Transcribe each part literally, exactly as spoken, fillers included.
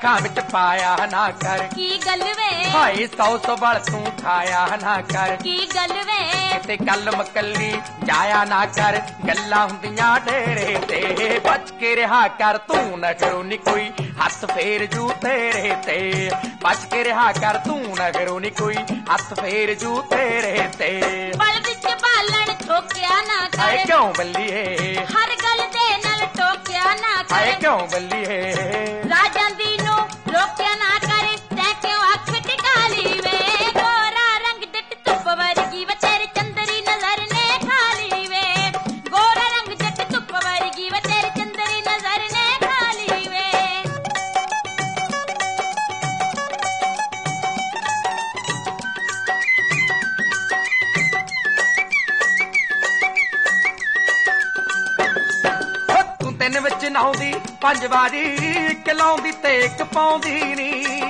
ਅੱਖਾਂ ਵਿੱਚ ਪਾਇਆ ਨਾ ਕਰ। ਕੀ ਗੱਲ ਵੇ ਹਾਏ ਸੌ ਸੌ ਬਲ ਤੂੰ ਖਾਇਆ ਨਾ ਕਰ। ਕੀ ਗੱਲ ਵੇ ਕਿਤੇ ਕੱਲ ਮਕੱਲੀ ਜਾਇਆ ਨਾ ਕਰ, ਗੱਲਾਂ ਹੁੰਦੀਆਂ ਡੇਰੇ ਤੇ। ਬਚ ਕੇ ਰਿਹਾ ਕਰ ਤੂੰ ਨਖਰੋ ਨੀ ਕੋਈ, ਹੱਥ ਫੇਰ ਜੂ ਤੇਰੇ ਤੇ। ਬਚ ਕੇ ਰਿਹਾ ਕਰ ਤੂੰ ਨਖਰੋ ਨੀ ਕੋਈ, ਹੱਥ ਫੇਰ ਜੂ ਤੇਰੇ ਤੇ। ਬਲ ਵਿੱਚ ਬਾਲਣ ਠੋਕਿਆ ਨਾ ਕਰ। ਹਾਏ ਕਿਉਂ ਬੱਲੀਏ, ਹਰ ਗੱਲ ਦੇ ਨਾਲ ਟੋਕਿਆ ਨਾ ਕਰ। ਹਾਏ ਕਿਉਂ ਬੱਲੀਏ, ਰਾਜਾਂ ਦੀ ਨੂੰ ਰੋਕਿਆ ਨਾ ਕਰ। ਤੈਂ ਕਿਉਂ ਅੱਖ ਟਿਕਾ ਲਈ ਵੇ, ਗੋਰਾ ਰੰਗ ਜੱਟ ਧੁੱਪ ਵਰਗੀ ਵੇ ਤੇਰੀ ਚੰਦਰੀ ਨਜ਼ਰ ਨੇ ਖਾ ਲਈ ਵੇ। ਗੋਰਾ ਰੰਗ ਜੱਟ ਧੁੱਪ ਵਰਗੀ ਵੇ ਤੇਰੀ ਚੰਦਰੀ ਨਜ਼ਰ ਨੇ ਖਾ ਲਈ ਵੇ। ਤੂੰ ਤਿੰਨ ਵਿੱਚ ਨਹਾਉਂਦੀ ਪੰਜ ਵਾਰੀ, ਇੱਕ ਲਾਉਂਦੀ ਤੇ ਇੱਕ ਪਾਉਂਦੀ ਨੀ।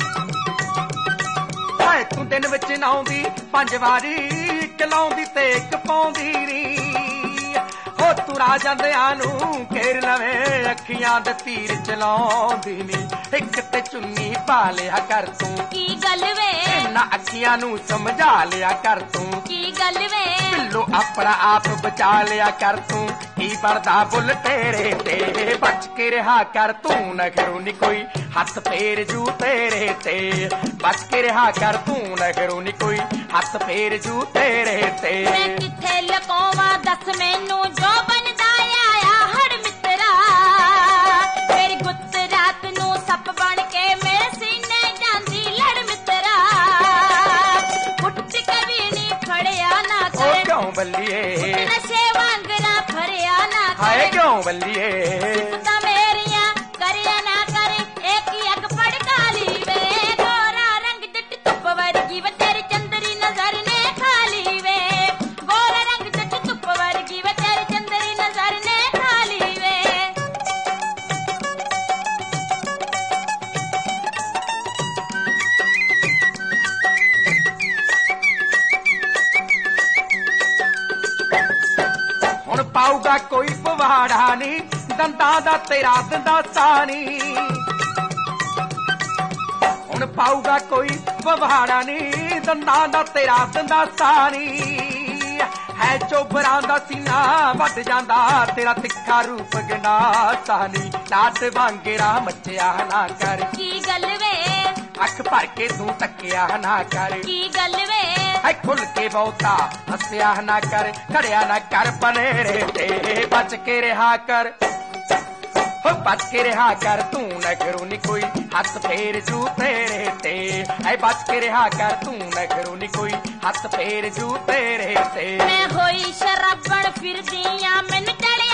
ਹਾਏ ਤੂੰ ਦਿਨ ਵਿੱਚ ਨਹਾਉਂਦੀ ਪੰਜ ਵਾਰੀ, ਇੱਕ ਲਾਉਂਦੀ ਤੇ ਇੱਕ ਪਾਉਂਦੀ ਨੀ। ਹੋ ਤੂੰ ਰਾਜਾਂਦਿਆਂ ਨੂੰ ਘੇਰ ਲਵੇਂ, ਅੱਖੀਆਂ ਦੇ ਤੀਰ ਚਲਾਉਂਦੀ ਨੀ। ਇੱਕ ਤੇ ਚੁੰਨੀ ਪਾ ਲਿਆ ਕਰ ਤੂੰ, ਕੀ ਗੱਲ ਵੇ ਇਹਨਾਂ ਅੱਖੀਆਂ ਨੂੰ ਸਮਝਾ ਲਿਆ ਕਰ ਤੂੰ। ਕੀ ਗੱਲ ਵੇ ਪਿੱਲੋ ਆਪਣਾ ਆਪ ਬਚਾ ਲਿਆ ਕਰ ਤੂੰ, ਕੀ ਬਣਦਾ ਬੁੱਲ ਤੇਰੇ ਤੇ। ਬਚ ਕੇ ਰਿਹਾ ਕਰ ਤੂੰ ਨਖਰੋ ਨੀ ਕੋਈ, ਹੱਥ ਫੇਰ ਜੂ ਤੇਰੇ ਤੇ। ਬਚ ਕੇ ਰਿਹਾ ਕਰ ਤੂੰ ਨਖਰੋ ਨੀ ਕੋਈ, ਹੱਥ ਫੇਰ ਜੂ ਤੇਰੇ ਤੇ। ਮੈਂ ਕਿੱਥੇ ਲਕਾਵਾਂ ਦੱਸ ਮੈਨੂੰ, ਜੋ ਬਣਦਾ ਆਇਆ ਹੜ ਮਿੱਤਰਾ। ਮੇਰੀ ਗੁੱਤ ਰਾਤ ਨੂੰ ਸੱਪ ਬਣ ਕੇ ਮੇਰੇ ਸੀਨੇ ਜਾਂਦੀ ਲੜ ਮਿੱਤਰਾ। ਉੱਠ ਕੇ ਵੀ ਨੀ ਖੜਿਆ ਨਾ ਉਹ ਕਰ, ਕਿਉਂ ਬੱਲੀਏ, ਨਸ਼ੇ ਵਾਂਗਰਾ ਭਰਿਆ ਨਾ ਹਾਏ ਕਰ। ਕਿਉਂ ਬੱਲੀਏ, ਤਾਂ ਮੇਰੀਆਂ ਕਰਿਆ ਨਾ ਕਰ, ਇੱਕ ਹੀ ਅੱਗ ਭੜਕਾ ਲਈ ਵੇ। ਗੋਰਾ ਰੰਗ ਜੱਟ ਧੁੱਪ ਵਰਗੀ ਵੇ ਤੇਰੀ ਚੰਦਰੀ ਨਜ਼ਰ ਨੇ ਖਾ ਲਈ ਵੇ। ਗੋਰਾ ਰੰਗ ਜੱਟ ਧੁੱਪ ਵਰਗੀ ਵੇ ਤੇਰੀ ਚੰਦਰੀ ਨਜ਼ਰ ਨੇ ਖਾ ਲਈ ਵੇ। ਹੁਣ ਪਾਊਗਾ ਕੋਈ ਪਵਾੜਾ ਨੀ, ਦੰਦਾਂ ਦਾ ਤੇਰਾ ਦੰਦਾਸਾ ਨੀ। ਹੁਣ ਪਾਊਗਾ ਕੋਈ ਪਵਾੜਾ ਨੀ, ਦੰਦਾਂ ਦਾ ਤੇਰਾ ਦੰਦਾਸਾ ਨੀ। ਹੈ ਚੋਬਰਾਂ ਦਾ ਸੀਨਾ ਵੱਧ ਜਾਂਦਾ, ਤੇਰਾ ਤਿੱਖਾ ਰੂਪ ਗੰਡਾਸਾ ਨੀ। ਨਾਟ ਵਾਂਗਰਾ ਮੱਚਿਆ ਨਾ ਕਰ, ਕੀ ਗੱਲ ਵੇ ਅੱਖ ਭਰ ਕੇ ਤੂੰ ਤੱਕਿਆ ਨਾ ਕਰ। ਕੀ ਗੱਲ ਵੇ ਹੈ ਖੁੱਲ ਕੇ ਬਹੁਤਾ ਹੱਸਿਆ ਨਾ ਕਰ, ਖੜਿਆ ਨਾ ਕਰ ਬਨੇਰੇ ਤੇ। ਬਚ ਕੇ ਰਿਹਾ ਕਰ, ਹੋ ਬਚ ਕੇ ਰਿਹਾ ਕਰ ਤੂੰ ਨਖਰੋ ਨੀ ਕੋਈ, ਹੱਥ ਫੇਰ ਜੂ ਤੇਰੇ ਤੇ। ਐ ਬਚ ਕੇ ਰਿਹਾ ਕਰ ਤੂੰ ਨਖਰੋ ਨੀ ਕੋਈ, ਹੱਥ ਫੇਰ ਜੂ ਤੇਰੇ ਤੇ। ਮੈਂ ਹੋਈ ਸ਼ਰਾਬਣ ਫਿਰਦੀ ਆਂ, ਮੈਨੂੰ ਚੜ੍ਹ